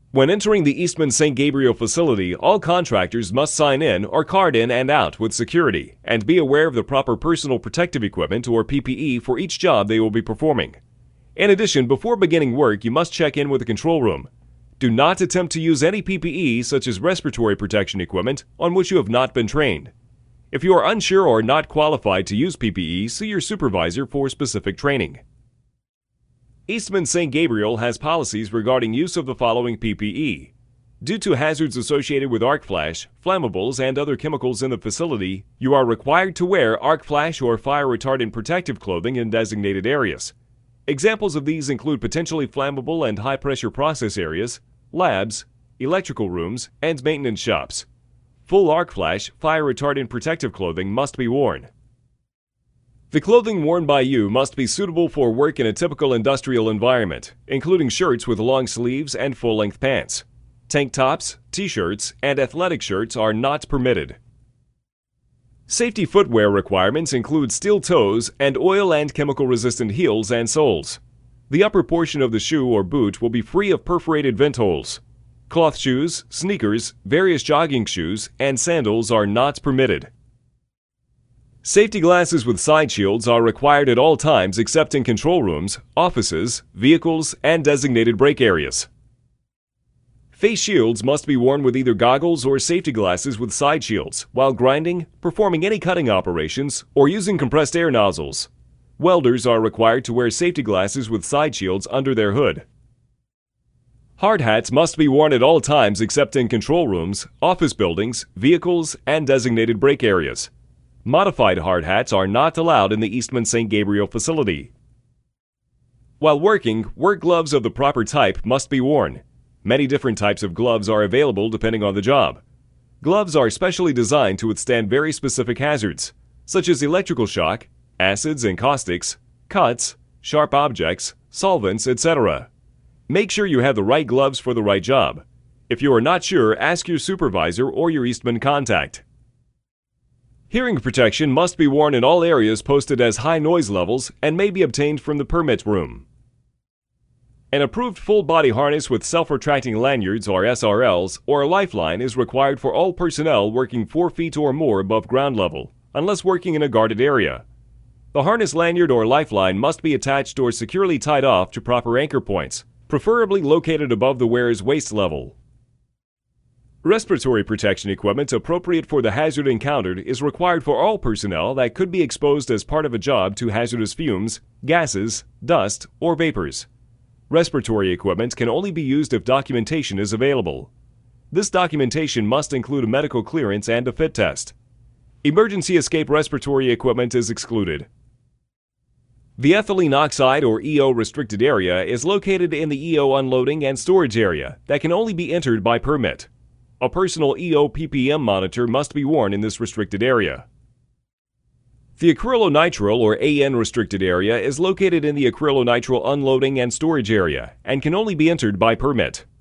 When entering the Eastman St. Gabriel facility, all contractors must sign in or card in and out with security and be aware of the proper personal protective equipment or PPE for each job they will be performing. In addition, before beginning work, you must check in with the control room. Do not attempt to use any PPE such as respiratory protection equipment on which you have not been trained. If you are unsure or not qualified to use PPE, see your supervisor for specific training. Eastman St. Gabriel has policies regarding use of the following PPE. Due to hazards associated with arc flash, flammables, and other chemicals in the facility, you are required to wear arc flash or fire retardant protective clothing in designated areas. Examples of these include potentially flammable and high-pressure process areas, labs, electrical rooms, and maintenance shops. Full arc flash, fire retardant protective clothing must be worn. The clothing worn by you must be suitable for work in a typical industrial environment, including shirts with long sleeves and full-length pants. Tank tops, t-shirts, and athletic shirts are not permitted. Safety footwear requirements include steel toes and oil and chemical-resistant heels and soles. The upper portion of the shoe or boot will be free of perforated vent holes. Cloth shoes, sneakers, various jogging shoes, and sandals are not permitted. Safety glasses with side shields are required at all times except in control rooms, offices, vehicles, and designated break areas. Face shields must be worn with either goggles or safety glasses with side shields while grinding, performing any cutting operations, or using compressed air nozzles. Welders are required to wear safety glasses with side shields under their hood. Hard hats must be worn at all times except in control rooms, office buildings, vehicles, and designated break areas. Modified hard hats are not allowed in the Eastman St. Gabriel facility. While working, work gloves of the proper type must be worn. Many different types of gloves are available depending on the job. Gloves are specially designed to withstand very specific hazards, such as electrical shock, acids and caustics, cuts, sharp objects, solvents, etc. Make sure you have the right gloves for the right job. If you are not sure, ask your supervisor or your Eastman contact. Hearing protection must be worn in all areas posted as high noise levels and may be obtained from the permit room. An approved full-body harness with self-retracting lanyards or SRLs or a lifeline is required for all personnel working 4 feet or more above ground level, unless working in a guarded area. The harness lanyard or lifeline must be attached or securely tied off to proper anchor points, preferably located above the wearer's waist level. Respiratory protection equipment appropriate for the hazard encountered is required for all personnel that could be exposed as part of a job to hazardous fumes, gases, dust, or vapors. Respiratory equipment can only be used if documentation is available. This documentation must include a medical clearance and a fit test. Emergency escape respiratory equipment is excluded. The ethylene oxide or EO restricted area is located in the EO unloading and storage area that can only be entered by permit. A personal EO ppm monitor must be worn in this restricted area. The acrylonitrile or AN restricted area is located in the acrylonitrile unloading and storage area and can only be entered by permit.